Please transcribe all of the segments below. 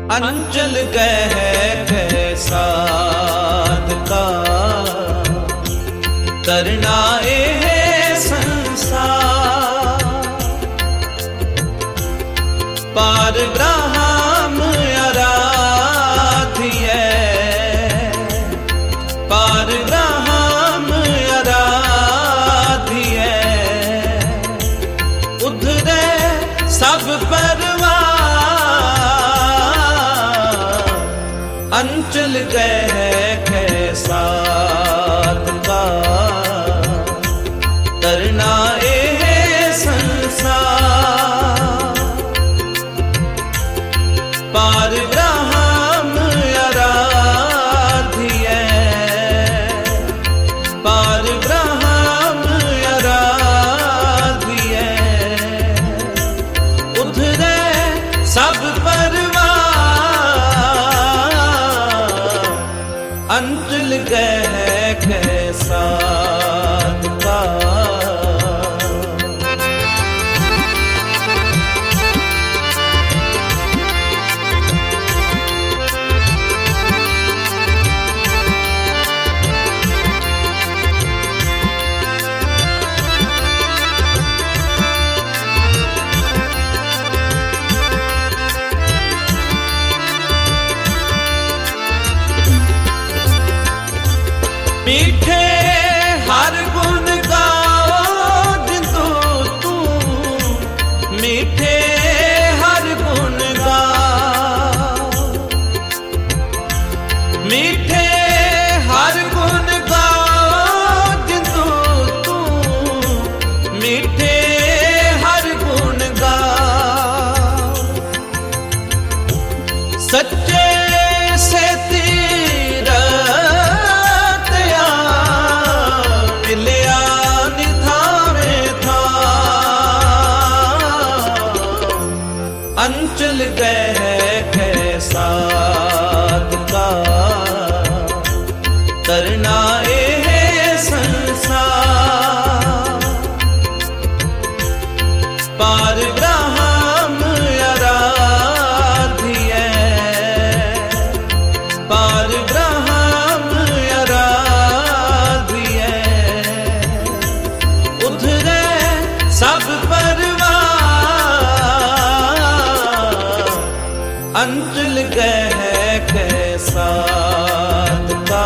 अंचल कह साध का करना है संसार। पार ब्रह्म आराध्य, पार ब्रह्म आराध्य, उधरे सब परवार। अंचल कह साध का करना है संसार। पार ब्रह्म आराध्य, पार ब्रह्म आराध्य, उधरे सब परवार। अंचल कह साध का। मीठे हर गुण गाओ जिंदू तू, मीठे हर गुण गाओ, मीठे हर गुण गाओ जिंदू तू, मीठे हर गुण गाओ। सच्चे से अंचल कह साध का करना है संसार। पार ब्रह्म आराध्य, पार ब्रह्म आराध्य, उधरे सब परवार। अंचल कह साध का।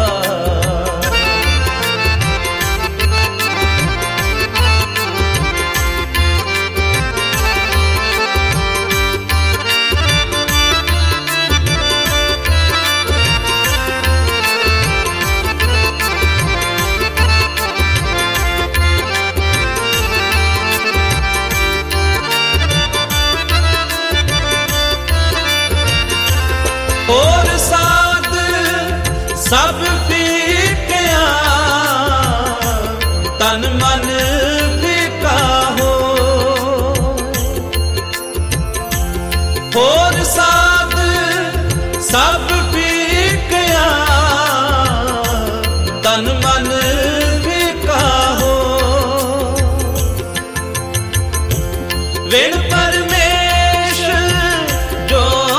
और साध सब फीकिया, तन मन फीका हो। और साध सब फीकिया, तन मन फीका हो। वेण परमेश जो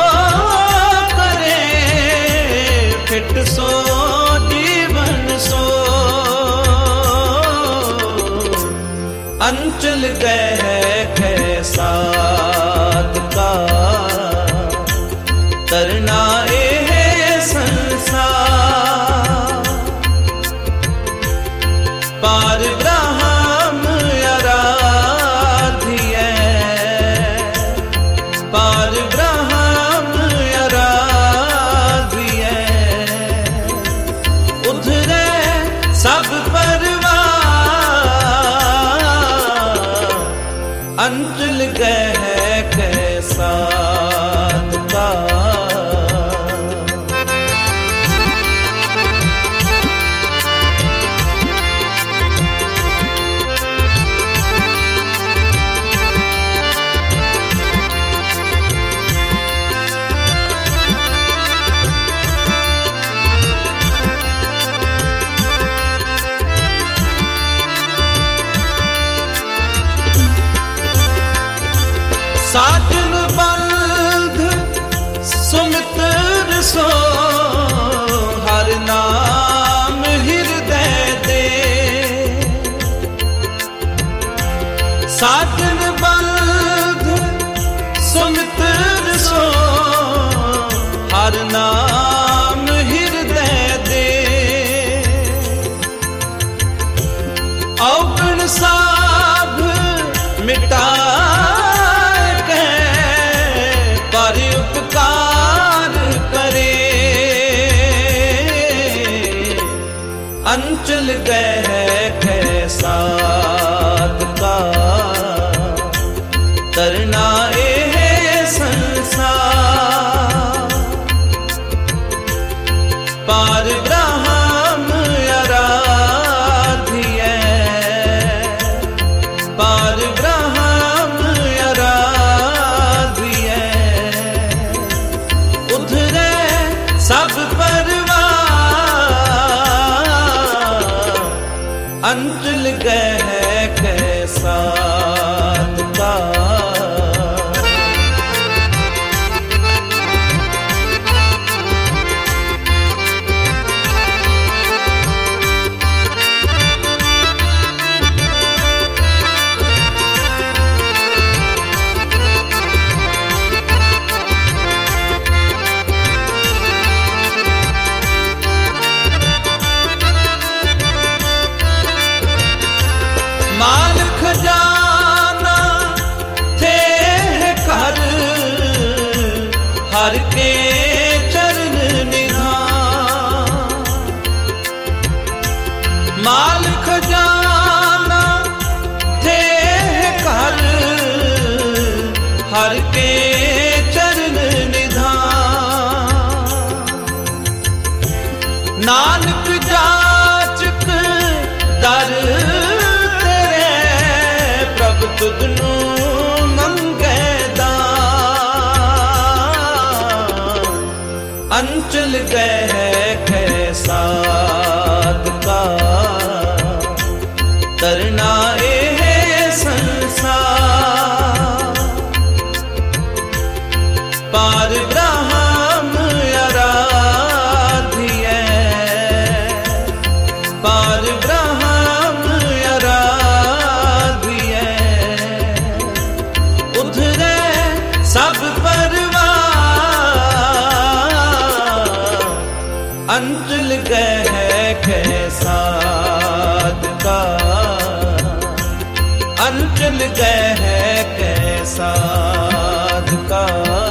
फिट सो जीवन सो। अंचल कह साध का करना है संसार। पार ब्रह्म आराध्य, पार ब्रह्म आराध्य, उधरे सब परवार। अंचल कह साध का। सुमित्र सो हर नाम हृदय दे औगण साभ मिटा के पर उपकार करे अंचल गए कैसा का तरना ए संसार पार ब्रह्म आराध्य पार ब्रह्म आराध्य उधरे सब परवार अंचल गए कैसा का माल खजाना थे कर हर के चरण निधान माल खजाना थे कर हर के चरण निधान नानक जाचक दर तुदनू मंगे दान अंचल गए कैसा का तरना ए संसार पार ब्रह्म आराध्य पार ब्रह्म सब परवार अंचल गए कैसा का अंचल गए कैसा का